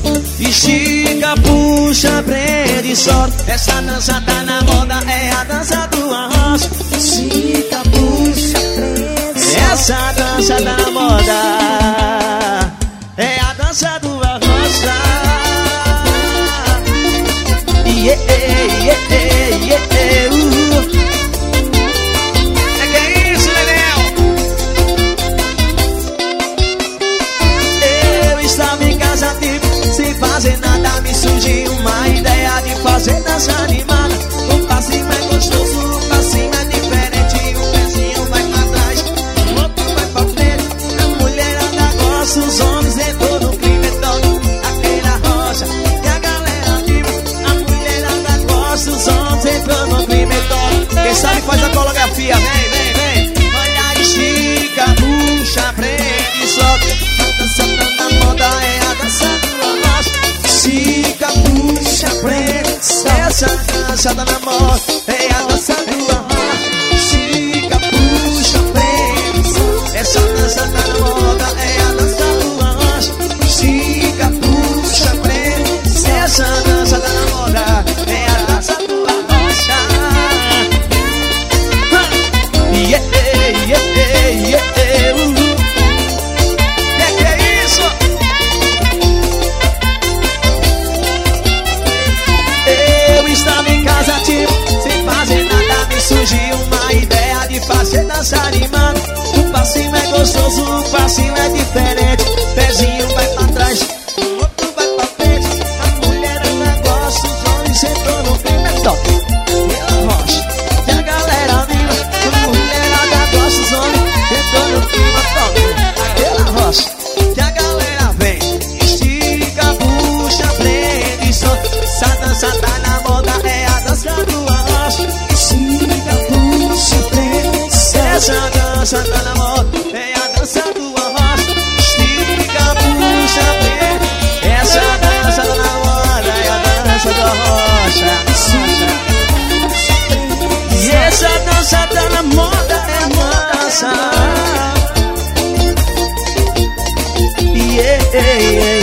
Estica, puxa, prende e solta. Essa dança tá na moda, é a dança do arroz. Estica, puxa, prende e solta. Essa dança tá na moda, é a dança do arroz. Yeah, yeah, yeah, yeah, É que é isso, Leléo? Eu estava em casa, tipo, sem fazer nada. Me surgiu uma ideia de fazer dança animada. Um passinho é gostoso, um passinho é diferente. Um pezinho vai pra trás, o outro vai pra frente. A mulherada gosta, os homens entrou no clima, então aquela rocha e a galera viva. A mulherada gosta, os homens entrou no clima, então quem sabe faz a coreografia, vem, vem, vem. Olha, estica, puxa, prende e solta. A dança tá na moda, é a dança do arroz. Estica, puxa, prende e solta. Essa dança tá na moda, é a dança do arroz. Estica, puxa, prende e solta. Essa dança tá na moda, é a dança do arroz. Estica, puxa, prende e solta. Essa dança tá na moda, é a dança do arroz. Yeah, yeah, yeah, que é isso? Eu estava em casa, tipo, sem fazer nada. Me surgiu uma ideia de fazer dança animada. Um passinho é gostoso, um passinho é diferente. Pezinho vai pra trás, o outro vai pra frente. A mulherada gosta, os homens entram no clima, é top. Pela rocha, e a galera viva. A mulherada gosta, os homens entram no clima, top. Aquela rocha, que a galera vem. Estica, puxa, prende e solta. Essa dança tá na moda, é a dança do arroz. Estica, puxa, prende e solta. Essa dança tá na moda, é a dança do arroz. Estica, puxa, prende. Essa dança tá na moda, é a dança do arroz. E essa dança tá na moda, é a dança. Yeah, yeah, yeah.